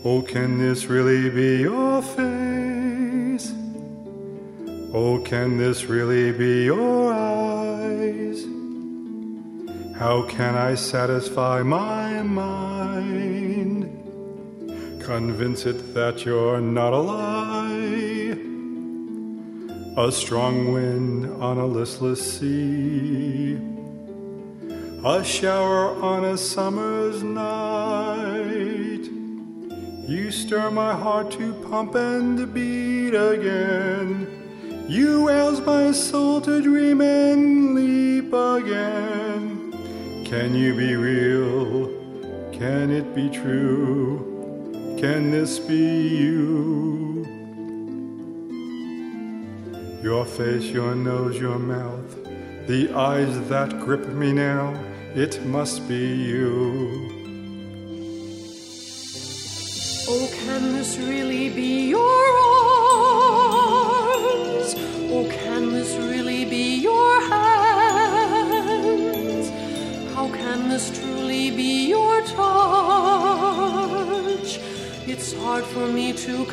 Oh, can this really be your face? Oh, can this really be your eyes? How can I satisfy my mind? Convince it that you're not a lie, a strong wind on a listless sea, a shower on a summer's night. You stir my heart to pump and beat again. You rouse my soul to dream and leap again. Can you be real? Can it be true? Can this be you? Your face, your nose, your mouth, the eyes that grip me now, it must be you. Oh, can this really be your arms? Oh, can this really be your hands? How can this truly be your touch? It's hard for me to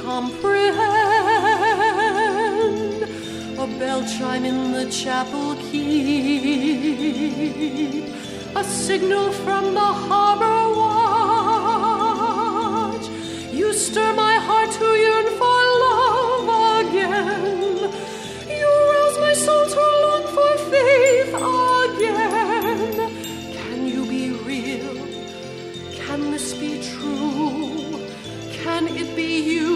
comprehend. A bell chime in the chapel keep, a signal from the harbor watch. You stir my heart to yearn for love again. You rouse my soul to long for faith again. Can you be real? Can this be true? Can it be you?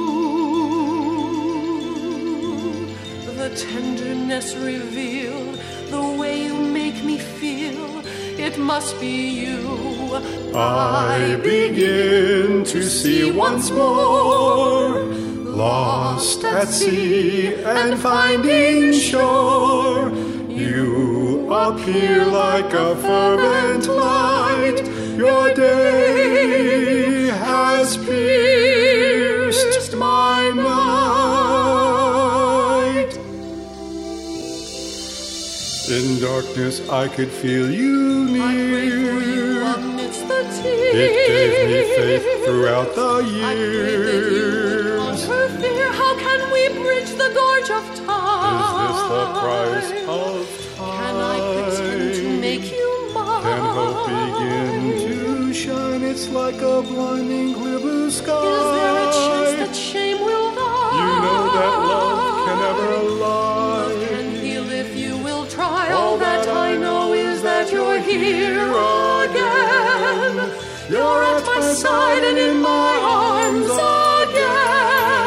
The tenderness revealed, the way you make me feel, it must be you. I begin to see once more, lost at sea and finding shore. You appear like a fervent light. Your day has pierced my night. In darkness I could feel you near. I pray for you amidst the tears. It gave me faith throughout the years. I pray that you would conquer fear. How can we bridge the gorge of time? Is this the price of time? Can I pretend to make you mine? Can hope begin to shine? It's like a blinding clear blue sky. Is there a chance that shame will die? You know that love can never lie. Love can heal if you will try. All that I know is that you're here again. You're at my side and in my arms again.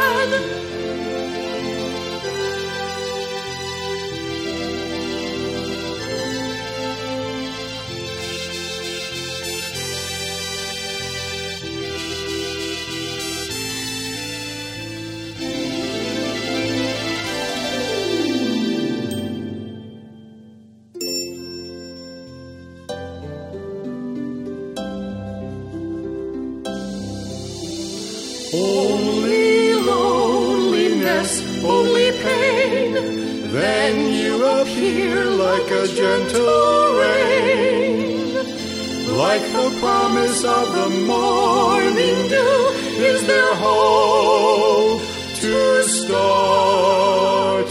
Only loneliness, only pain. Then you appear like a gentle rain, like the promise of the morning dew. Is there hope to start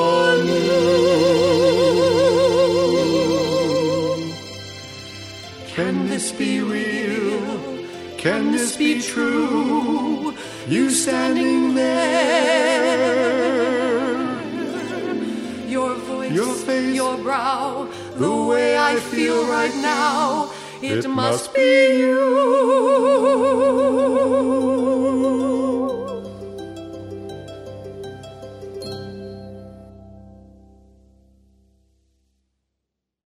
anew? Can this be real? Can this be true? You standing there, Your voice, your face, your brow, the way I feel right now, it must be you.